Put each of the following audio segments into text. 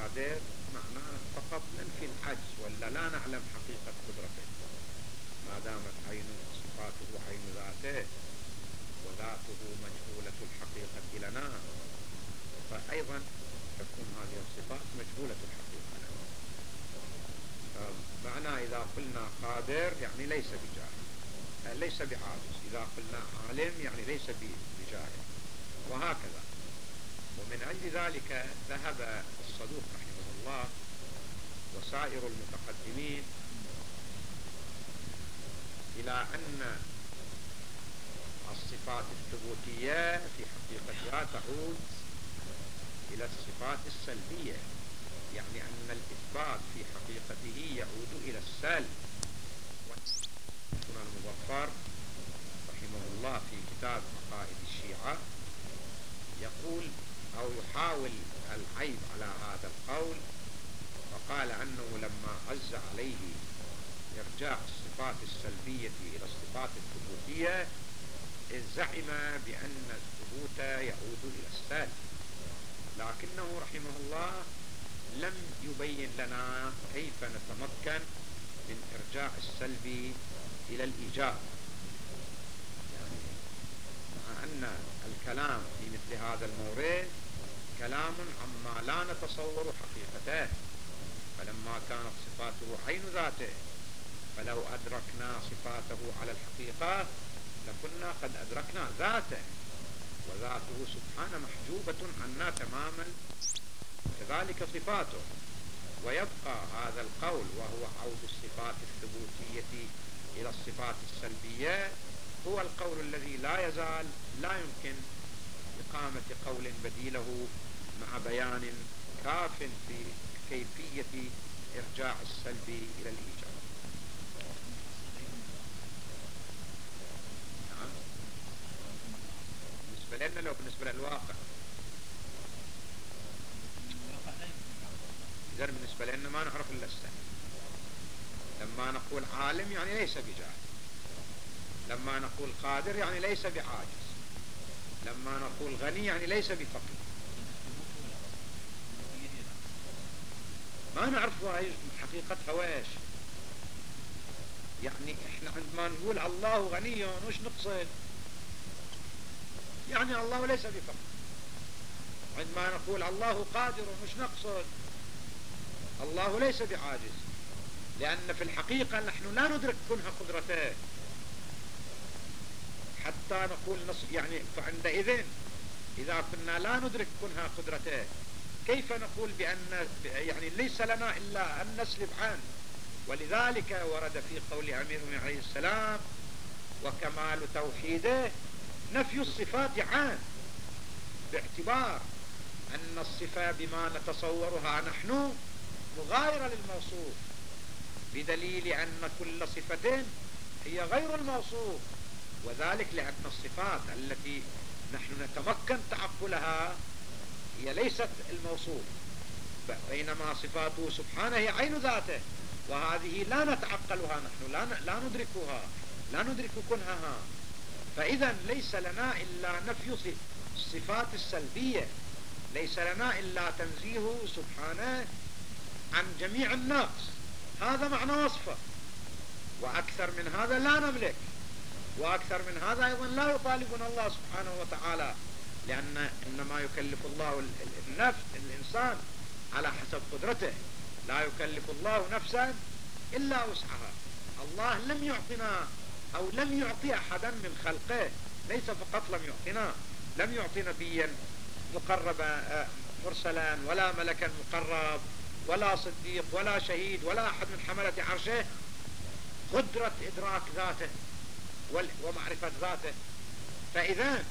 قادر معناه فقط ننفي العجز، ولا لا نعلم حقيقة قدرته ما دامت عينه صفاته عين ذاته وذاته مجهولة الحقيقة لنا، فأيضا تكون هذه الصفات مجهولة الحقيقة لنا. معنى إذا قلنا قادر يعني ليس بجاهل، ليس بعاجز. إذا قلنا عالم يعني ليس بجاهل، وهكذا. ومن أجل ذلك ذهب الصدوق رحمه الله وسائر المتقدمين إلى أن الصفات الثبوتية في حقيقتها تعود إلى الصفات السلبية، يعني أن الإثبات في حقيقته يعود إلى السلب. هنا المظفر رحمه الله في كتاب عقائد الشيعة يقول أو يحاول العيب على هذا القول، وقال أنه لما عز عليه إرجاع الصفات السلبية إلى الصفات الثبوتية زعم بأن الثبوت يعود إلى السلب، لكنه رحمه الله لم يبين لنا كيف نتمكن من إرجاع السلب إلى الإيجاب. يعني مع أن الكلام في مثل هذا المورد كلام عما لا نتصور حقيقته، فلما كانت صفاته عين ذاته فلو أدركنا صفاته على الحقيقة لكنا قد أدركنا ذاته، وذاته سبحانه محجوبة عنا تماما، كذلك صفاته. ويبقى هذا القول وهو عود الصفات الثبوتية إلى الصفات السلبية هو القول الذي لا يزال لا يمكن إقامة قول بديله مع بيان كاف في كيفية إرجاع السلب إلى الإيجاب. نعم، بالنسبة لنا لو بالنسبة للواقع، إذا بالنسبة لنا ما نعرف إلا السلب. لما نقول عالم يعني ليس بجاهل، لما نقول قادر يعني ليس بعاجز، لما نقول غني يعني ليس بفقير. ما نعرف حقيقتها ويش. يعني احنا عندما نقول الله غني وش نقصد؟ يعني الله ليس بفقير. عندما نقول الله قادر وش نقصد؟ الله ليس بعاجز، لأن في الحقيقة نحن لا ندرك كنها قدرته حتى نقول يعني فعندئذ إذا كنا لا ندرك كنها قدرته كيف نقول بأن يعني ليس لنا إلا أن نسلب عنه؟ ولذلك ورد في قول أمير عليه السلام وكمال توحيده نفي الصفات عنه، باعتبار أن الصفة بما نتصورها نحن مغايرة للموصوف، بدليل أن كل صفة هي غير الموصوف، وذلك لأن الصفات التي نحن نتمكن تعقلها هي ليست الموصوف، بينما صفاته سبحانه هي عين ذاته، وهذه لا نتعقلها نحن، لا ندركها، لا ندرك كنهها. فإذا ليس لنا إلا نفي الصفات السلبية، ليس لنا إلا تنزيهه سبحانه عن جميع النقص، هذا معنى وصفه. وأكثر من هذا لا نملك، وأكثر من هذا أيضا لا يطالبنا الله سبحانه وتعالى، لأن إنما يكلف الله النفس الإنسان على حسب قدرته، لا يكلف الله نفسا إلا وسعها. الله لم يعطنا أو لم يعطي أحدا من خلقه، ليس فقط لم يعطنا، لم يعطي نبيا مقربا مرسلا ولا ملكا مقرب ولا صديق ولا شهيد ولا أحد من حملة عرشه قدرة إدراك ذاته ومعرفة ذاته. فإذا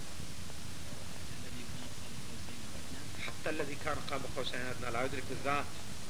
حتى الذي كان قاب قوسين أدنى لا يدرك الذات،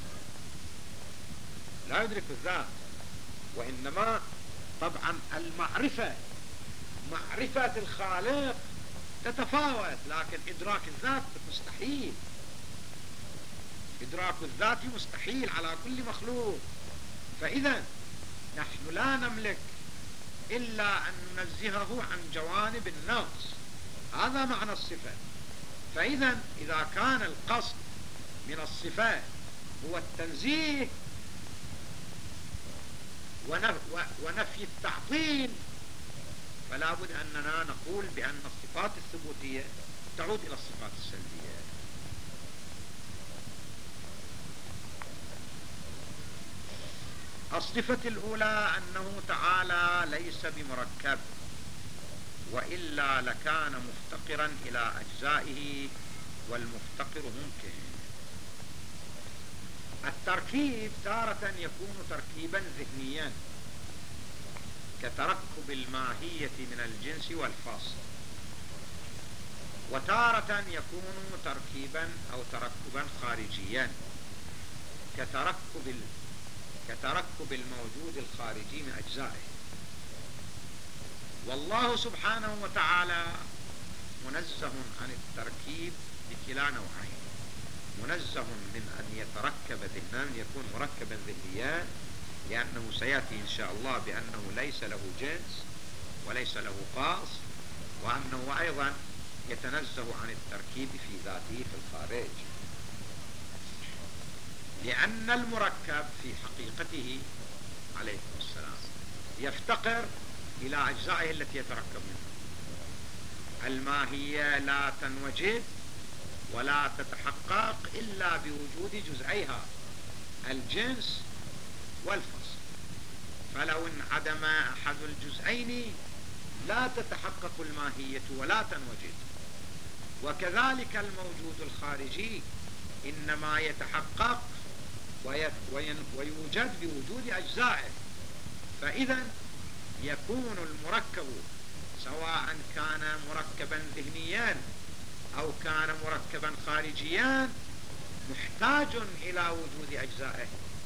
لا يدرك الذات، وإنما طبعا المعرفة معرفة الخالق تتفاوت، لكن إدراك الذات مستحيل، إدراك الذات مستحيل على كل مخلوق. فإذا نحن لا نملك إلا أن ننزهه عن جوانب النقص، هذا معنى الصفة. فإذا إذا كان القصد من الصفة هو التنزيه ونفي التعطيل، فلا بد أننا نقول بأن الصفات الثبوتية تعود إلى الصفات السلبية. الصفة الأولى أنه تعالى ليس بمركب، وإلا لكان مفتقرا إلى أجزائه، والمفتقر ممكن. التركيب تارة يكون تركيبا ذهنيا كتركب الماهية من الجنس والفاصل، وتارة يكون تركيبا أو تركبا خارجيا كتركب الموجود الخارجي من أجزائه. والله سبحانه وتعالى منزه عن التركيب بكلا نوعين: منزه من أن يتركب ذهنا، يكون مركبا ذهنيا، لأنه سيأتي إن شاء الله بأنه ليس له جنس وليس له خاص، وأنه أيضا يتنزه عن التركيب في ذاته في الخارج، لأن المركب في حقيقته عليه السلام يفتقر إلى أجزائه التي يتركب منها. الماهية لا تنوجد ولا تتحقق إلا بوجود جزئيها، الجنس والفصل، فلو انعدم أحد الجزئين لا تتحقق الماهية ولا تنوجد. وكذلك الموجود الخارجي إنما يتحقق ويوجد بوجود أجزائه. فإذا يكون المركب سواء كان مركبا ذهنيا أو كان مركبا خارجيا محتاج إلى وجود أجزائه،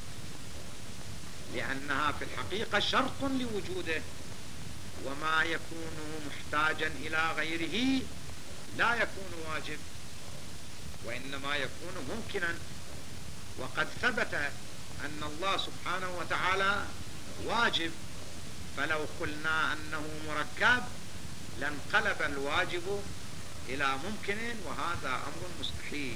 لأنها في الحقيقة شرط لوجوده، وما يكون محتاجا إلى غيره لا يكون واجب، وإنما يكون ممكنا. وقد ثبت أن الله سبحانه وتعالى واجب، فلو قلنا أنه مركب لانقلب الواجب إلى ممكن، وهذا أمر مستحيل.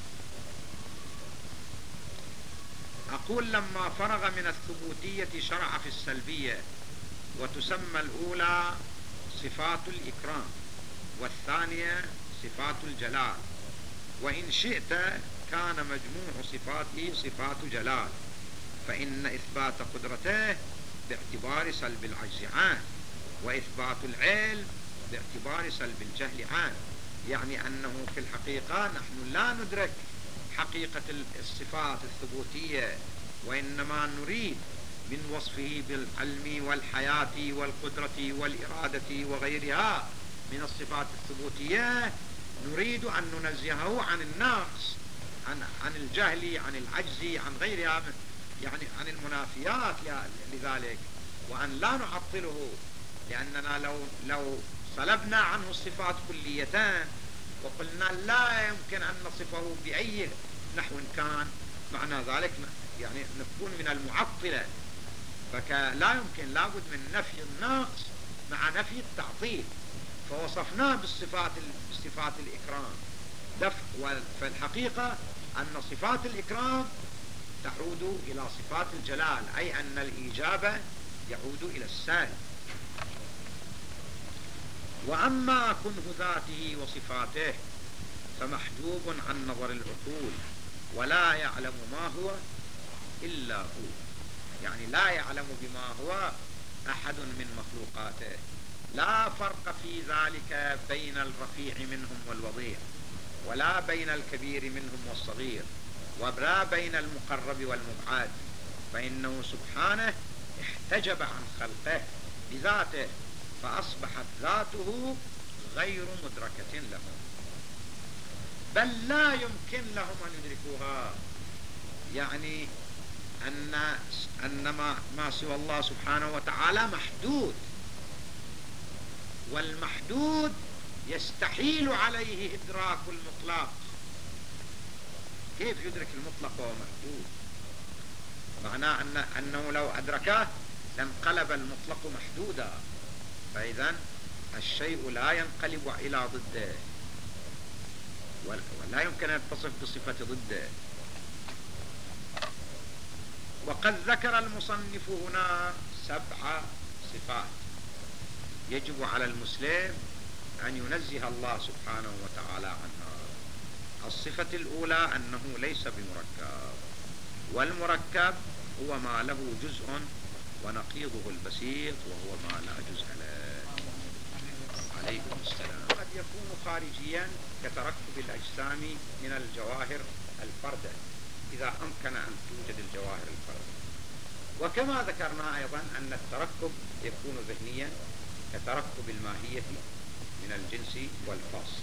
أقول لما فرغ من الثبوتية شرع في السلبية، وتسمى الأولى صفات الإكرام، والثانية صفات الجلال، وإن شئت كان مجموع صفاته صفات جلال، فإن إثبات قدرته باعتبار سلب العجز عنه، وإثبات العلم باعتبار سلب الجهل عنه. يعني أنه في الحقيقة نحن لا ندرك حقيقة الصفات الثبوتية، وإنما نريد من وصفه بالعلم والحياة والقدرة والإرادة وغيرها من الصفات الثبوتية، نريد أن ننزهه عن النقص، عن الجهل، عن العجز، عن غيرها، يعني عن المنافيات لذلك، وأن لا نعطله، لأننا لو صلبنا عنه الصفات كليتان وقلنا لا يمكن أن نصفه بأي نحو كان، معنى ذلك يعني نكون من المعطلة، فلا يمكن، لابد من نفي النقص مع نفي التعطيل، فوصفناه بصفات الإكرام. فالحقيقة أن صفات الإكرام تعود إلى صفات الجلال، أي أن الإيجاب يعود إلى السالب. وأما كنه ذاته وصفاته فمحجوب عن نظر العقول، ولا يعلم ما هو إلا هو، يعني لا يعلم بما هو أحد من مخلوقاته. لا فرق في ذلك بين الرفيع منهم والوضيع، ولا بين الكبير منهم والصغير، ولا بين المقرب والمبعد، فإنه سبحانه احتجب عن خلقه بذاته، فأصبحت ذاته غير مدركة لهم، بل لا يمكن لهم أن يدركوها. يعني أن ما سوى الله سبحانه وتعالى محدود، والمحدود يستحيل عليه إدراك المطلق. كيف يدرك المطلق وهو محدود؟ معناه أنه لو أدركه لانقلب المطلق محدودا، فإذا الشيء لا ينقلب إلى ضده، ولا يمكن أن يتصف بصفة ضده. وقد ذكر المصنف هنا 7 صفات يجب على المسلم أن ينزه الله سبحانه وتعالى عنها. الصفة الأولى أنه ليس بمركب، والمركب هو ما له جزء ونقيضه البسيط وهو ما لا جزء له. عليكم السلام. قد يكون خارجيا كتركب الأجسام من الجواهر الفردة إذا أمكن أن توجد الجواهر الفردة. وكما ذكرنا أيضا أن التركب يكون ذهنيا كتركب الماهية من الجنس والفاصل.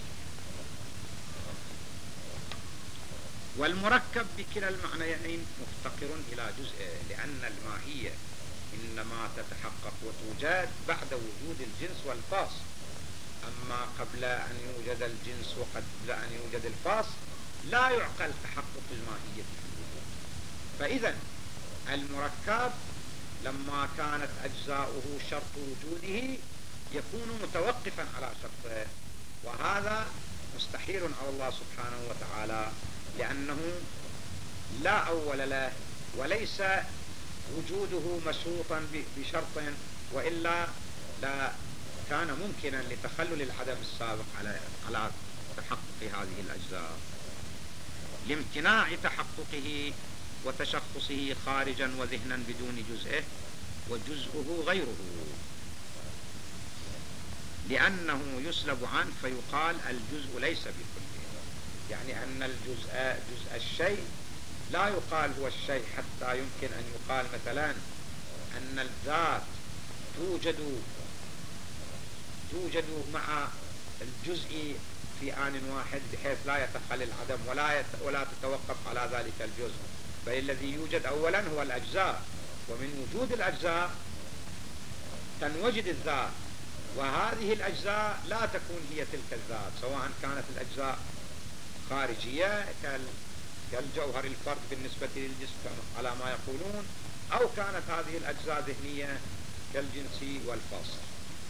والمركب بكلا المعنيين مفتقر إلى جزء، لأن الماهية إنما تتحقق وتوجد بعد وجود الجنس والفاصل، أما قبل أن يوجد الجنس وقبل أن يوجد الفاصل لا يعقل تحقق الماهية في الوجود. فإذا المركب لما كانت أجزاؤه شرط وجوده يكون متوقفا على شرطه، وهذا مستحيل على الله سبحانه وتعالى، لأنه لا أول له وليس وجوده مشروطا بشرط، وإلا لا كان ممكنا لتخلل العدم السابق على تحقق هذه الأجزاء، لامتناع تحققه وتشخصه خارجا وذهنا بدون جزئه، وجزءه غيره، لأنه يسلب عنه فيقال الجزء ليس بكله. يعني أن الجزء جزء الشيء لا يقال هو الشيء، حتى يمكن أن يقال مثلا أن الذات توجد مع الجزء في آن واحد بحيث لا يتخلل العدم ولا تتوقف على ذلك الجزء، فالذي يوجد أولا هو الأجزاء، ومن وجود الأجزاء تنوجد الذات، وهذه الأجزاء لا تكون هي تلك الذات، سواء كانت الأجزاء خارجية كالجوهر الفرد بالنسبة للجسم على ما يقولون، أو كانت هذه الأجزاء ذهنية كالجنس والفاصل.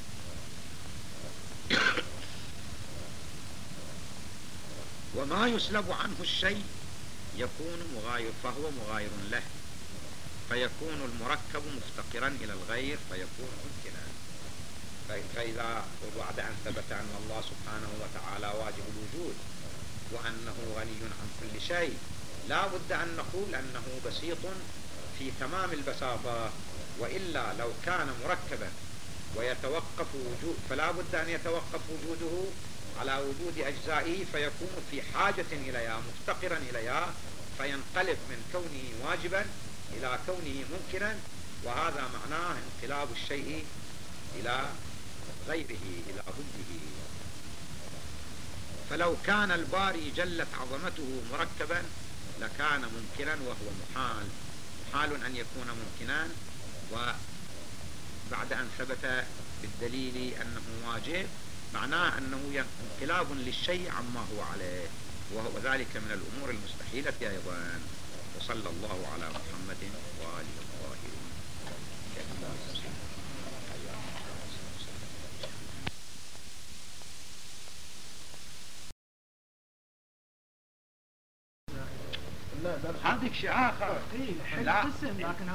وما يسلب عنه الشيء يكون مغاير، فهو مغاير له، فيكون المركب مفتقرا إلى الغير فيكون ممكنا. فإذا بعد أن ثبت أن الله سبحانه وتعالى واجب الوجود وأنه غني عن كل شيء، لا بد أن نقول أنه بسيط في تمام البساطة، وإلا لو كان مركبا ويتوقف وجود فلا بد أن يتوقف وجوده على وجود أجزائه، فيكون في حاجة إليها مفتقرا إليها، فينقلب من كونه واجبا إلى كونه ممكنا، وهذا معناه انقلاب الشيء إلى غيره إلى ضده. فلو كان الباري جلت عظمته مركبا لكان ممكنا، وهو محال أن يكون ممكنا، وبعد أن ثبت بالدليل أنه واجب معناه أنه انقلاب للشيء عما هو عليه، وذلك من الأمور المستحيلة أيضا. وصلى الله على محمد وآله الطاهرين. هذاك شيء آخر. لا لكن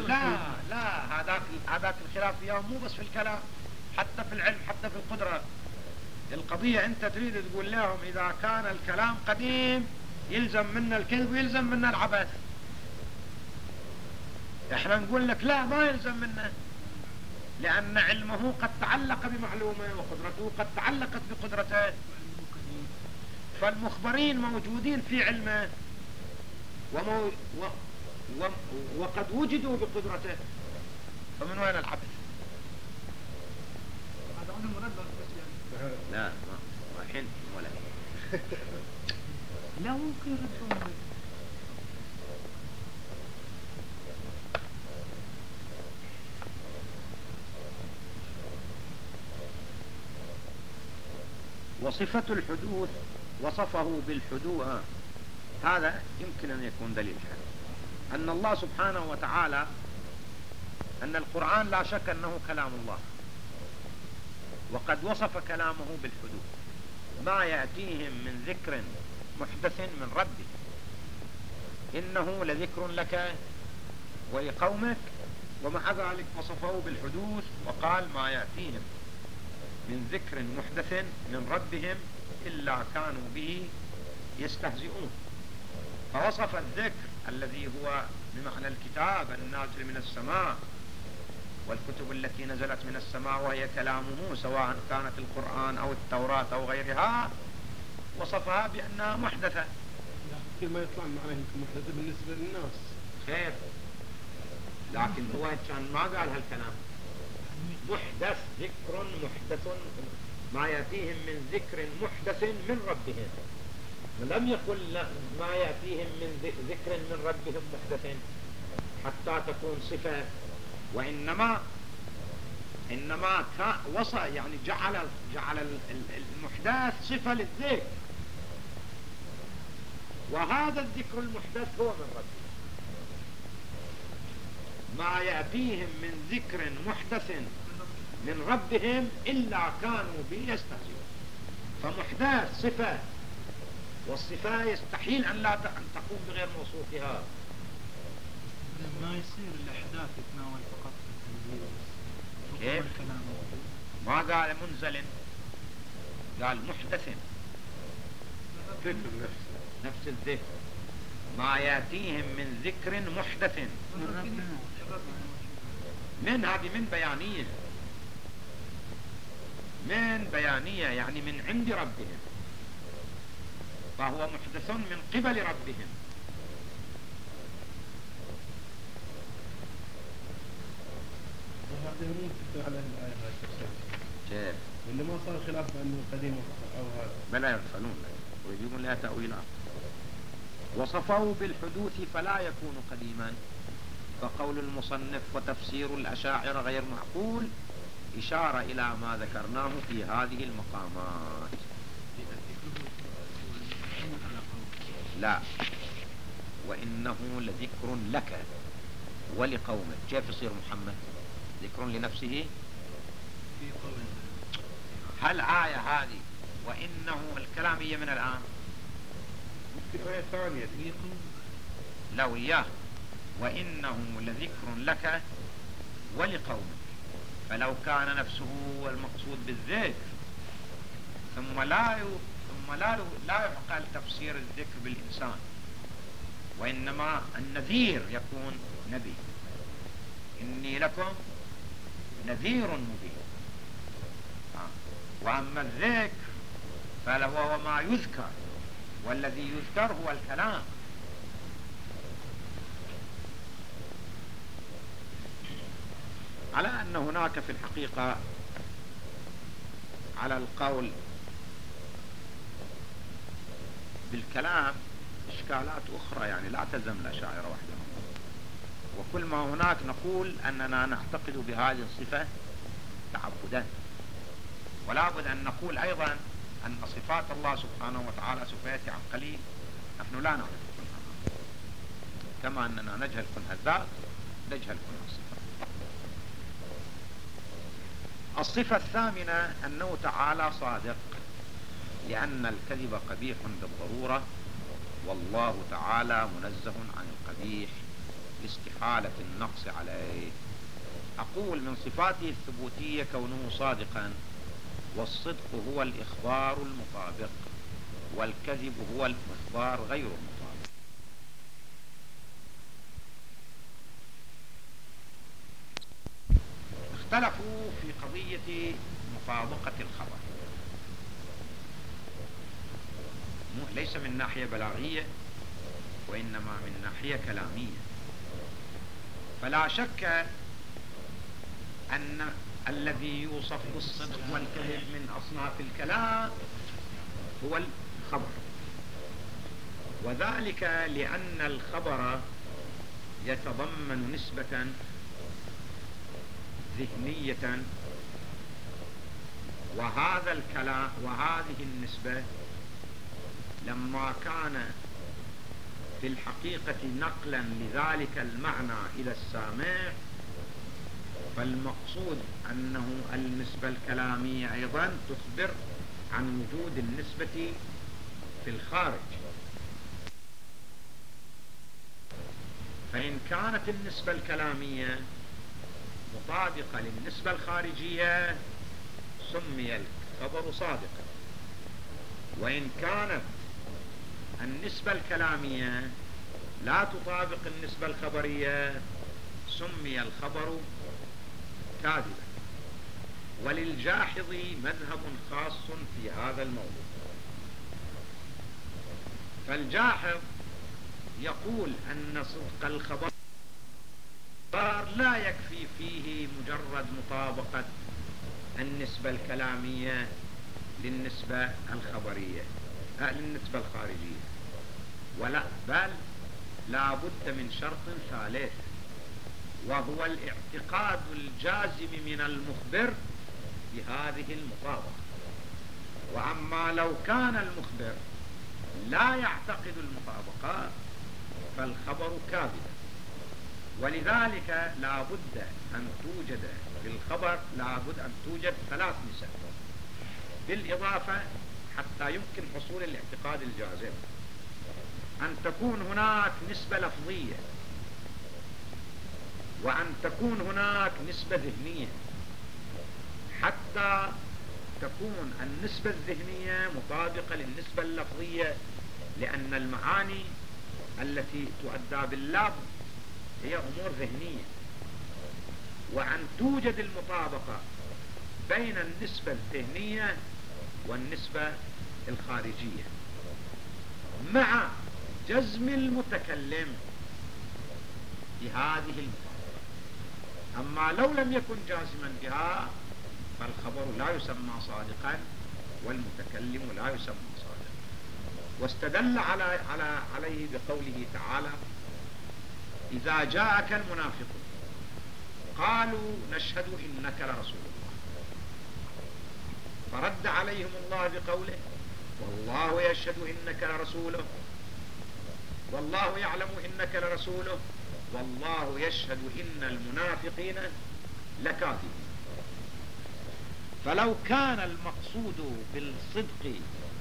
هذاك الخلاف فيها مو بس في الكلام، حتى في العلم، حتى في القدرة. القضية أنت تريد تقول لهم إذا كان الكلام قديم يلزم منا الكذب ويلزم منا العبث، احنا نقول لك لا، ما يلزم منا، لأن علمه قد تعلق بمعلومه وقدرته قد تعلقت بقدرته، فالمخبرين موجودين في علمه وقد وجدوا بقدرته، فمن وين العبث؟ هذا عنده مرد بس يعني. لا رايحين ولا لا ممكن يردون. وصفة الحدوث وصفه بالحدوث، هذا يمكن أن يكون دليل أن الله سبحانه وتعالى، أن القرآن لا شك أنه كلام الله، وقد وصف كلامه بالحدوث، ما يأتيهم من ذكر محدث من ربك إنه لذكر لك ولقومك، ومع ذلك وصفه بالحدوث وقال ما يأتيهم من ذكر محدث من ربهم إلا كانوا به يستهزئون. فوصف الذكر الذي هو بمعنى الكتاب النازل من السماء والكتب التي نزلت من السماء وهي كلامه سواء كانت القرآن أو التوراة أو غيرها، وصفها بأنها محدثة. لكن ما يطلع معناه يمكن محدثة بالنسبة للناس خير، لكن هو كان ما قال هالكلام. محدث، ذكر محدث، ما يأتيهم من ذكر محدث من ربهم. لم يقل ما يأتيهم من ذكر من ربهم محدث حتى تكون صفة، وإنما وصى يعني جعل المحدث صفة للذكر، وهذا الذكر المحدث هو من ربهم. ما يأتيهم من ذكر محدث من ربهم إلا كانوا به يستهزئون. فمحدث صفة، والصفة يستحيل أن تقوم بغير موصوفها. ما يصير الأحداث يتناول فقط التنزيل. كيف؟ ما قال منزل، قال محدث. نفس الذكر، ما يأتيهم من ذكر محدث. من هذه من بيانية يعني من عند ربهم، فهو محدث من قبل ربهم. وهذا مو تكتب على الآية هاي تفسير. كيف؟ اللي ما صار خلاف بأنه قديم أو هذا. بلا يغفلون ويجيبون لها تأويلات. وصفه بالحدوث فلا يكون قديما، فقول المصنف وتفسير الأشاعرة غير معقول إشارة إلى ما ذكرناه في هذه المقامات. لا، وإنه لذكر لك ولقومك. كيف يصير محمد ذكر لنفسه؟ هل آية هذه وإنه الكلام هي من الآن؟ ممكن آية ثانية. لو إياه وإنه لذكر لك ولقومك، فلو كان نفسه هو المقصود بالذكر ثم لا يعقل تفسير الذكر بالإنسان، وإنما النذير يكون نبي. إني لكم نذير مبين. وأما الذكر فهو ما يذكر، والذي يذكر هو الكلام. على أن هناك في الحقيقة على القول بالكلام إشكالات أخرى، يعني لا تلزم الأشاعرة وحدهم. وكل ما هناك نقول أننا نعتقد بهذه الصفة تعبدا، ولا بد أن نقول أيضا أن صفات الله سبحانه وتعالى سوف يأتي عن قليل نحن لا نعرف كنها، كما أننا نجهل كنها الذات نجهل كنها الصفات. الصفة الثامنة أنه تعالى صادق، لأن الكذب قبيح بالضرورة، والله تعالى منزه عن القبيح لاستحالة النقص عليه. أقول من صفاته الثبوتية كونه صادقا، والصدق هو الإخبار المطابق، والكذب هو الإخبار غير المطابق. اختلفوا في قضية مطابقة الخبر، ليس من ناحية بلاغية وإنما من ناحية كلامية. فلا شك أن الذي يوصف بالصدق والكذب من أصناف الكلام هو الخبر، وذلك لأن الخبر يتضمن نسبة ذهنية، وهذا الكلام وهذه النسبة لما كان في الحقيقة نقلا لذلك المعنى إلى السامع، فالمقصود أنه النسبة الكلامية أيضا تخبر عن وجود النسبة في الخارج. فإن كانت النسبة الكلامية مطابقة للنسبة الخارجية سمي الخبر صادقا، وإن كانت النسبة الكلامية لا تطابق النسبة الخبرية سمي الخبر كاذبا. وللجاحظ مذهب خاص في هذا الموضوع. فالجاحظ يقول أن صدق الخبر لا يكفي فيه مجرد مطابقة النسبة الكلامية للنسبة الخبرية للنسبة الخارجية، ولا بل لا بد من شرط ثالث، وهو الاعتقاد الجازم من المخبر بهذه المطابقة. وأما لو كان المخبر لا يعتقد المطابقة فالخبر كاذب. ولذلك لا بد أن توجد في الخبر ثلاث نسب بالإضافة حتى يمكن حصول الاعتقاد الجازم: أن تكون هناك نسبة لفظية، وأن تكون هناك نسبة ذهنية، حتى تكون النسبة الذهنية مطابقة للنسبة اللفظية، لأن المعاني التي تؤدى باللفظ هي أمور ذهنية. وأن توجد المطابقة بين النسبة الذهنية والنسبة الخارجية مع جزم المتكلم بهذه المطابقة. أما لو لم يكن جازما بها فالخبر لا يسمى صادقا والمتكلم لا يسمى صادقا. واستدل عليه بقوله تعالى: إذا جاءك المنافقون قالوا نشهد إنك لرسول الله، فرد عليهم الله بقوله: والله يشهد إنك لرسوله، والله يعلم إنك لرسوله، والله يشهد إن المنافقين لكاذبون. فلو كان المقصود بالصدق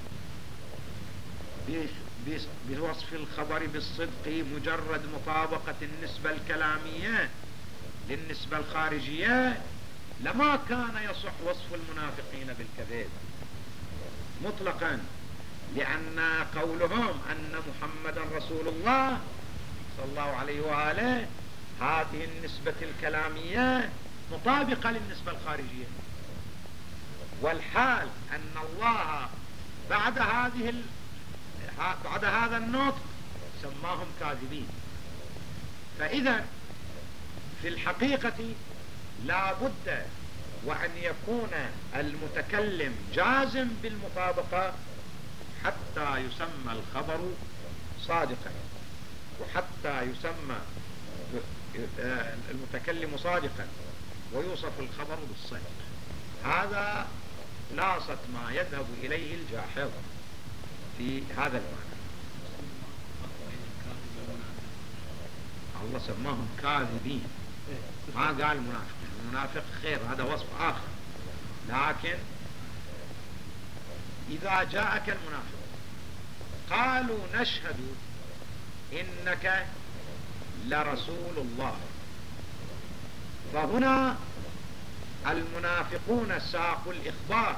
بوصف الخبر بالصدق مجرد مطابقة النسبة الكلامية للنسبة الخارجية لما كان يصح وصف المنافقين بالكذب مطلقا، لأن قولهم أن محمدا رسول الله صلى الله عليه وآله هذه النسبة الكلامية مطابقة للنسبة الخارجية، والحال أن الله بعد هذا النطق سماهم كاذبين. فإذا في الحقيقة لا بد وأن يكون المتكلم جازم بالمطابقة حتى يسمى الخبر صادقا، وحتى يسمى المتكلم صادقا ويوصف الخبر بالصدق. هذا خلاصة ما يذهب إليه الجاحظ في هذا المعنى. الله سماهم كاذبين، ما قال منافق. المنافق خير، هذا وصف آخر. لكن إذا جاءك المنافق قالوا نشهد إنك لرسول الله، فهنا المنافقون ساقوا الإخبار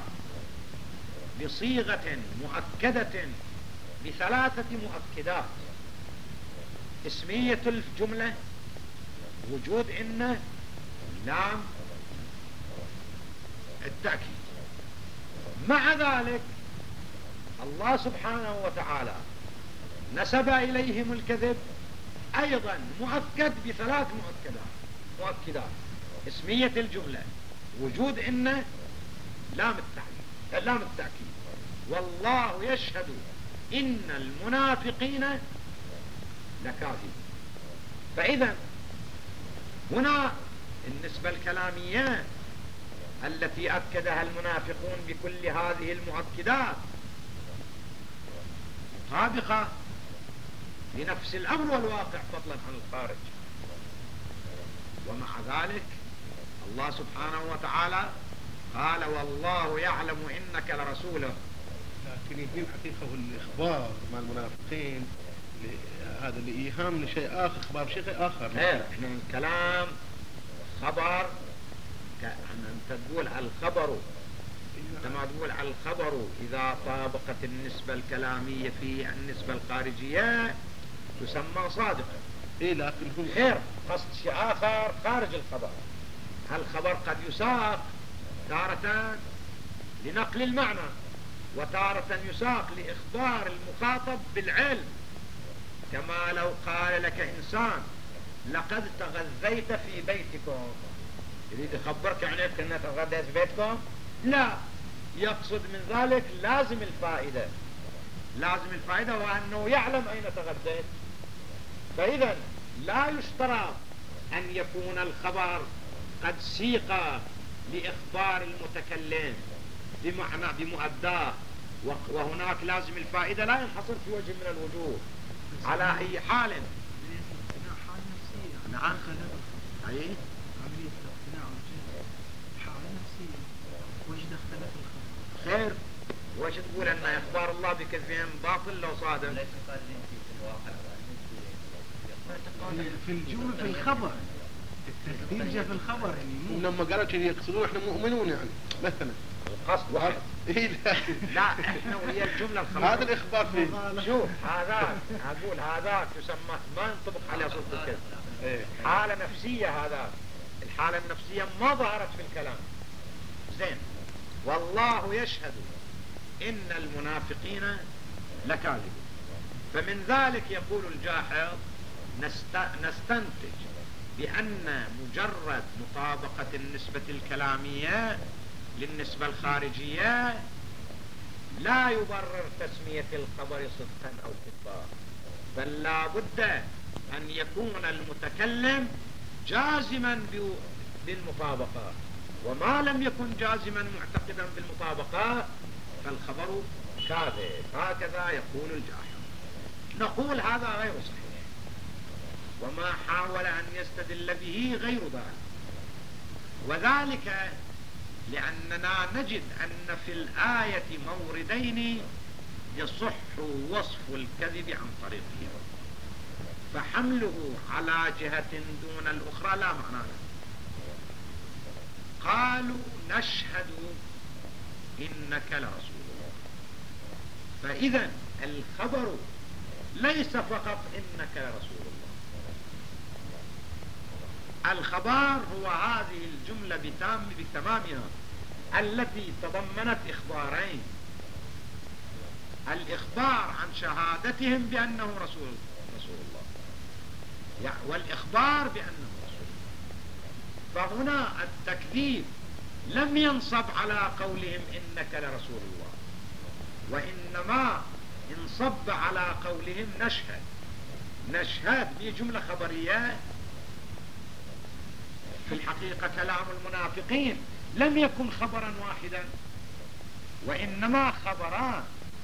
بصيغة مؤكدة بثلاثة مؤكدات: اسمية الجملة، وجود إن، لام التأكيد. مع ذلك الله سبحانه وتعالى نسب إليهم الكذب أيضا مؤكد بثلاث مؤكدات: اسمية الجملة، وجود إن، لام التأكيد. والله يشهد إن المنافقين لكاذبون. فإذا هنا النسبة الكلامية التي أكدها المنافقون بكل هذه المؤكدات طابقة لنفس الأمر والواقع فضلا عن الخارج. ومع ذلك الله سبحانه وتعالى قال: والله يعلم إنك لرسوله. لكن يهمني الحقيقة والإخبار مع المنافقين هذا الإيهام لشيء آخر، إخبار شيء آخر. غير احنا من كلام خبر أنت تقول على الخبر، عندما تقول على الخبر إذا طابقت النسبة الكلامية في النسبة الخارجية تسمى صادقا. إيه لكن هم غير قصد شيء آخر خارج الخبر. الخبر قد يساق تارة لنقل المعنى، وتارة يساق لإخبار المخاطب بالعلم، كما لو قال لك إنسان لقد تغذيت في بيتكم، يريد يخبرك يعني أنك تغذيت في بيتكم؟ لا، يقصد من ذلك لازم الفائدة، لازم الفائدة وأنه يعلم أين تغذيت. فإذا لا يشترط أن يكون الخبر قد سيق لإخبار المتكلم بمعنى بمؤداه، وهناك لازم الفائدة لا ينحصر في وجه من الوجوه على أي حال. حالة نفسية. نعم. أي عملية الاقتناع والجهل حالة نفسية، وش دخل في الخبر؟ خير، وش تقول أن إخبار الله بكذبهم باطل لو صادم؟ في الجملة في الخبر، التكذيب جاء في الخبر يعني مو لما قالوا كذي يقصدون احنا مؤمنون يعني مثلا. القصد واحد. إيه لا احنا وهي الجملة الخبر. هذا الإخبار فيه. شوف هذا أقول هذا يسمى ما ينطبق عليه صوت الكذب. حالة نفسية، هذا الحالة النفسية ما ظهرت في الكلام. زين، والله يشهد إن المنافقين لكاذبون. فمن ذلك يقول الجاحظ نستنتج بأن مجرد مطابقة النسبة الكلامية للنسبة الخارجية لا يبرر تسمية الخبر صدقا أو كذبا، بل لا بد أن يكون المتكلم جازما بالمطابقة، وما لم يكن جازما معتقدا بالمطابقة فالخبر كاذب. هكذا يقول الجاحظ. نقول هذا غير صحيح، وما حاول أن يستدل به غير ذلك، وذلك لأننا نجد أن في الآية موردين يصح وصف الكذب عن طريقه، فحمله على جهة دون الأخرى لا معنى له. قالوا نشهد إنك لرسول الله، فإذا الخبر ليس فقط إنك لرسول الله، الخبر هو هذه الجملة بتمامها التي تضمنت إخبارين: الإخبار عن شهادتهم بأنه رسول الله، والإخبار بأنه رسول الله. فهنا التكذيب لم ينصب على قولهم إنك لرسول الله، وإنما انصب على قولهم نشهد بجملة خبرية. في الحقيقة كلام المنافقين لم يكن خبرا واحدا، وإنما خبران،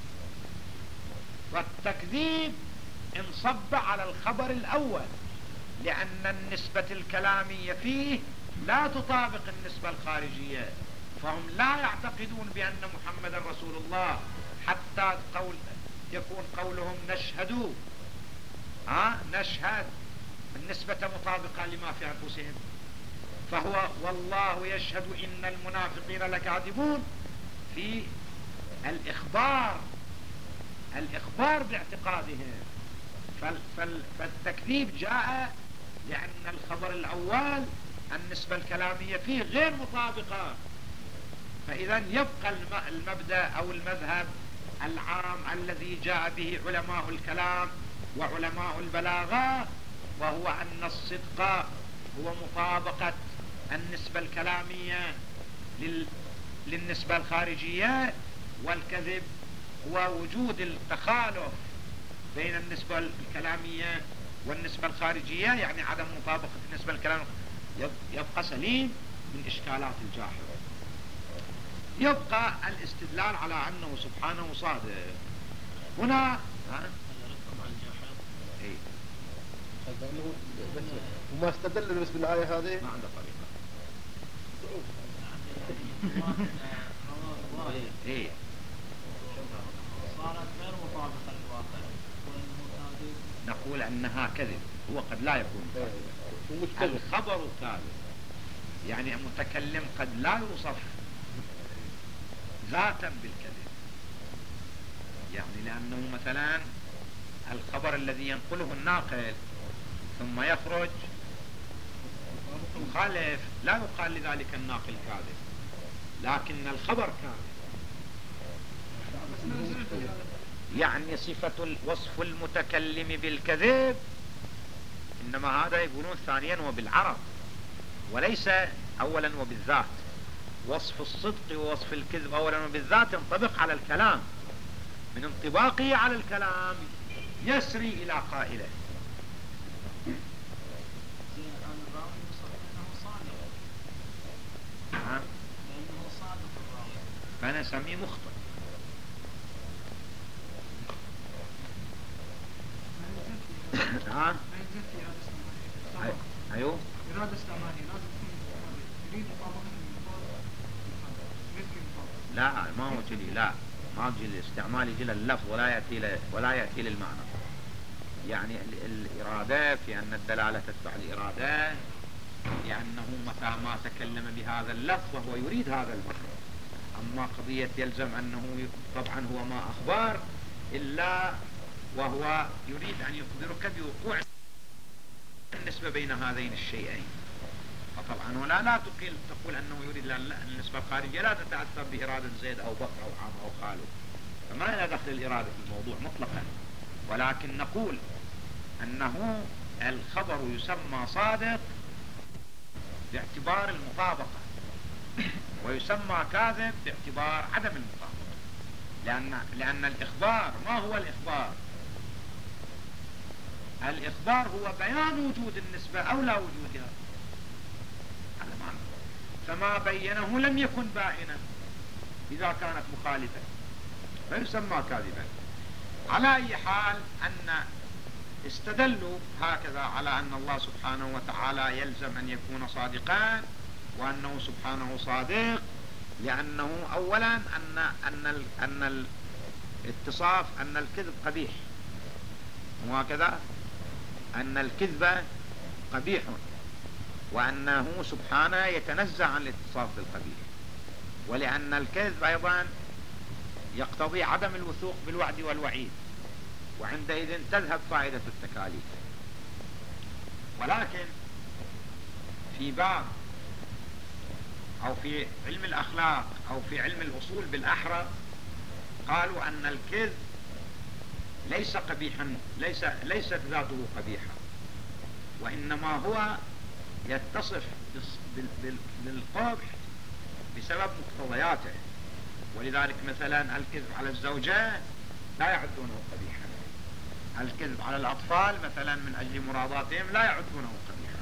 والتكذيب انصب على الخبر الأول لأن النسبة الكلامية فيه لا تطابق النسبة الخارجية، فهم لا يعتقدون بأن محمدا رسول الله حتى يكون قولهم نشهد النسبة مطابقة لما في أنفسهم. فهو والله يشهد إن المنافقين لكاذبون في الإخبار باعتقادهم، فالتكذيب جاء لأن الخبر الأول النسبة الكلامية فيه غير مطابقة. فإذا يبقى المبدأ أو المذهب العام الذي جاء به علماء الكلام وعلماء البلاغة، وهو أن الصدق هو مطابقة النسبة الكلامية للنسبة الخارجية، والكذب هو وجود التخالف بين النسبة الكلامية والنسبة الخارجية، يعني عدم مطابقة النسبة الكلامية. يبقى سليم من إشكالات الجاحظ. يبقى الاستدلال على أنه سبحانه صادق. هنا وما استدل بس بالآية هذه ما عنده طريقة. صارت غير مطابقة للواقع، وإنه كاذب نقول أنها كذب، هو قد لا يكون كاذب. الخبر كاذب، يعني المتكلم قد لا يوصف ذاتا بالكذب، يعني لأنه مثلا الخبر الذي ينقله الناقل ثم يخرج مخالف لا يقال لذلك الناقل كاذب، لكن الخبر كاذب. يعني صفة وصف المتكلم بالكذب إنما هذا يقولون ثانيا وبالعرض وليس أولا وبالذات. وصف الصدق ووصف الكذب أولا وبالذات ينطبق على الكلام، من انطباقه على الكلام يسري إلى قائله. فأنا أسميه مخطئ. أيوه إرادة استعمالية لازم تكون يريد مطابقة لا ما هو جلي، لا ما جلي الاستعمال يجي لللفظ ولا يأتي للمعنى. يعني الإرادة في أن الدلالة تتبع الإرادة، لأنه متى ما تكلم بهذا اللفظ وهو يريد هذا المعنى. أما قضية يلزم أنه طبعا هو ما أخبر إلا وهو يريد أن يخبرك بوقوع النسبة بين هذين الشيئين، فطبعا ولا لا تقول أنه يريد النسبة الخارجية لا تتأثر بإرادة زيد أو بكر أو عام أو خالد، فما لا دخل الإرادة في الموضوع مطلقا. ولكن نقول أنه الخبر يسمى صادق باعتبار المطابقة، ويسمى كاذب باعتبار عدم المطابقة. لأن الإخبار ما هو الإخبار؟ الإخبار هو بيان وجود النسبة أو لا وجودها، هذا معنى. فما بينه لم يكن بائنا إذا كانت مخالفة فيسمى كاذبا. على أي حال أن استدلوا هكذا على أن الله سبحانه وتعالى يلزم أن يكون صادقا، وأنه سبحانه صادق لأنه أولا أن الاتصاف أن الكذب قبيح، وهكذا أن الكذب قبيح، وأنه سبحانه يتنزه عن الاتصاف بالقبيح، ولأن الكذب أيضا يقتضي عدم الوثوق بالوعد والوعيد، وعندئذ تذهب فائدة التكاليف. ولكن في باب أو في علم الأخلاق أو في علم الأصول بالأحرى قالوا أن الكذب ليس قبيحا، ليست ذاته قبيحة، وإنما هو يتصف بالقبح بسبب مقتضياته. ولذلك مثلا الكذب على الزوجة لا يعدونه قبيحا، الكذب على الأطفال مثلا من أجل مراداتهم لا يعدونه قبيحا.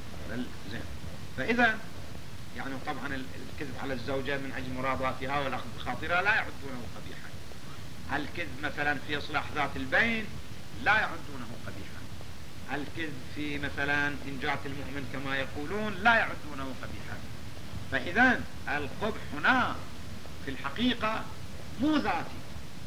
فإذا يعني طبعا الكذب على الزوجة من أجل مراداتها والأخذ بخاطرها لا يعدونه قبيحا. الكذب مثلا في إصلاح ذات البين لا يعدونه قبيحا. الكذب في مثلا إنجاة المؤمن كما يقولون لا يعدونه قبيحا. فإذا القبح هنا في الحقيقة مو ذاتي،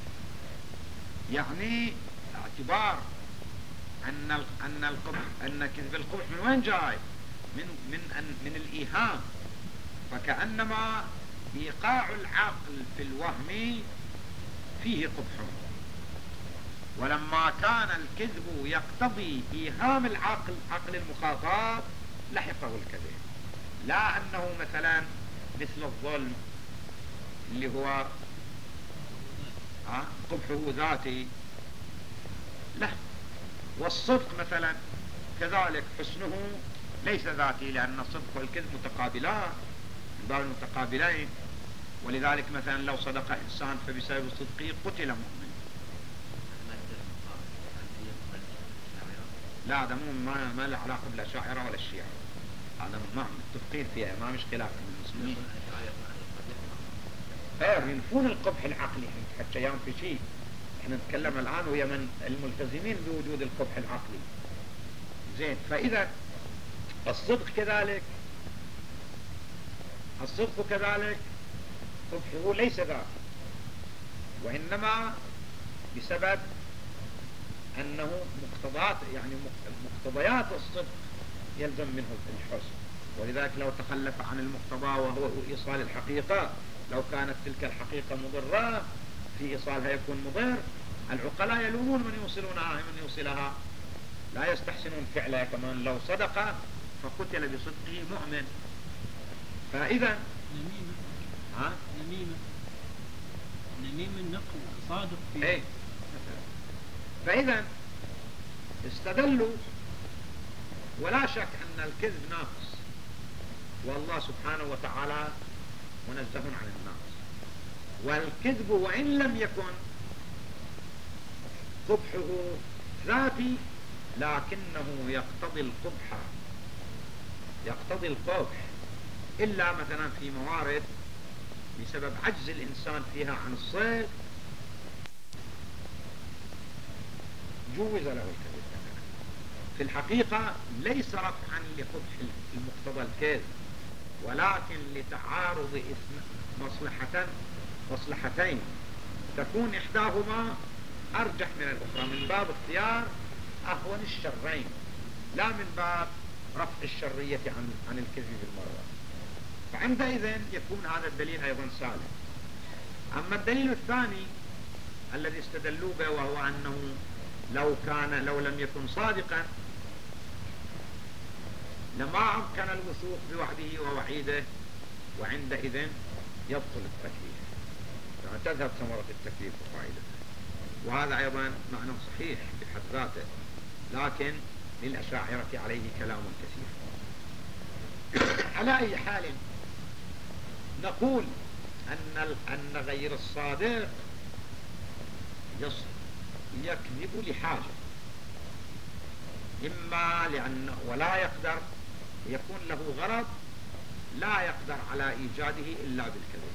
يعني اعتبار أن القبح، أن كذب القبح من وين جاي؟ من الإيهام، فكأنما إيقاع العقل في الوهم فيه قبح، ولما كان الكذب يقتضي إيهام العقل، عقل المخاطب، لحقه الكذب. لا أنه مثلا مثل الظلم اللي هو قبحه ذاتي، لا. والصدق مثلا كذلك حسنه ليس ذاتي، لأن الصدق والكذب متقابلان من باب المتقابلين. ولذلك مثلا لو صدق إنسان فبسبب صدقه قتل مؤمن. لا هذا ما له علاقة بالأشاعرة ولا الشيعة، هذا ما متفقين فيها، ما مش خلاف المسلمين. ينفون القبح العقلي حتى يوم في شيء. احنا نتكلم الآن ويا من الملتزمين بوجود القبح العقلي. زين، فإذا الصدق كذلك، الصدق كذلك قبحه ليس ذاك، وإنما بسبب أنه مقتضيات يعني مقتضيات الصدق يلزم منه الحسن، ولذلك لو تخلف عن المقتضى وهو إيصال الحقيقة، لو كانت تلك الحقيقة مضرة في إيصالها يكون مضر، العقلاء يلومون من يوصلها، لا يستحسنون فعلها. كمان لو صدق فقتل بصدقه مؤمن. فإذا نميمة النقل صادق فيه. ايه. فإذا استدلوا، ولا شك أن الكذب ناقص، والله سبحانه وتعالى منزه عن الناقص، والكذب وإن لم يكن قبحه ذاتي لكنه يقتضي القبح، يقتضي القبح، إلا مثلا في موارد بسبب عجز الإنسان فيها عن الصيد جوز له الكذب. في الحقيقة ليس رفعا لقبح المقتضى الكذب، ولكن لتعارض مصلحتين تكون إحداهما أرجح من الأخرى، من باب اختيار أهون الشرين، لا من باب رفع الشرية عن الكذب بالمرة. فعندئذ يكون هذا الدليل أيضا سالم. أما الدليل الثاني الذي استدلوا به، وهو أنه لو لم يكن صادقا لما أمكن الوثوق بوعده ووعيده، وعندئذ يبطل التكليف، يعني تذهب ثمرة التكليف وفائدته. وهذا أيضا معنى صحيح بحد ذاته، لكن للأشاعرة عليه كلام كثير. على أي حال نقول أن غير الصادق يكذب لحاجة، إما لأنه ولا يقدر، يكون له غرض لا يقدر على إيجاده إلا بالكذب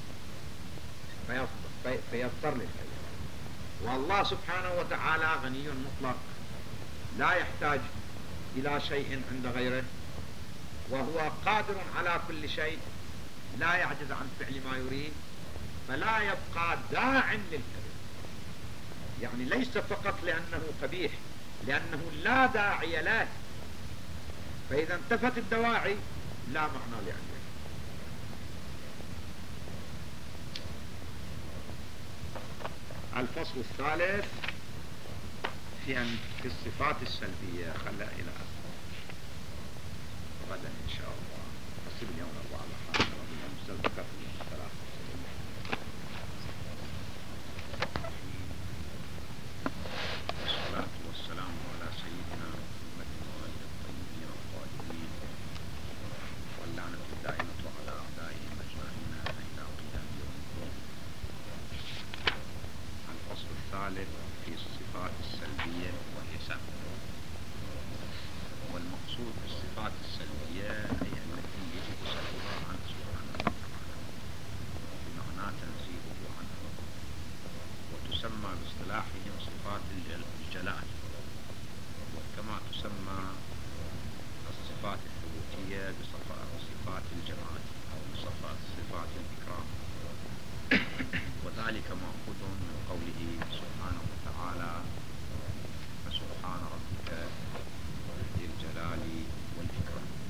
فيضطر للكذب. والله سبحانه وتعالى غني مطلق، لا يحتاج إلى شيء عند غيره، وهو قادر على كل شيء، لا يعجز عن فعل ما يريد، فلا يبقى داع للكذب. يعني ليس فقط لأنه قبيح، لأنه لا داعي له، فإذا انتفت الدواعي لا معنى لعنده. الفصل الثالث في الصفات السلبية، خلى إلى غدا إن شاء الله. أصيب اليوم 4 حاجة ربنا مستلقى في اليوم 3. والصلاة والسلام على سيدنا محمد وآله الطيبين الطاهرين، واللعنة الدائمة على أعدائهم أجمعين إلى قيام يوم الدين. الفصل الثالث في الصفات السلبية وهي 7. والمقصود بالصفات السلبية هي التي يجب سلبها عنه سبحانه وتعالى، بمعنى تنزيهه عنه، وتسمى باصطلاحهم صفات الجلال، وكما تسمى الصفات الثبوتية بصفات الجمال أو صفات الإكرام، وذلك مأخوذ من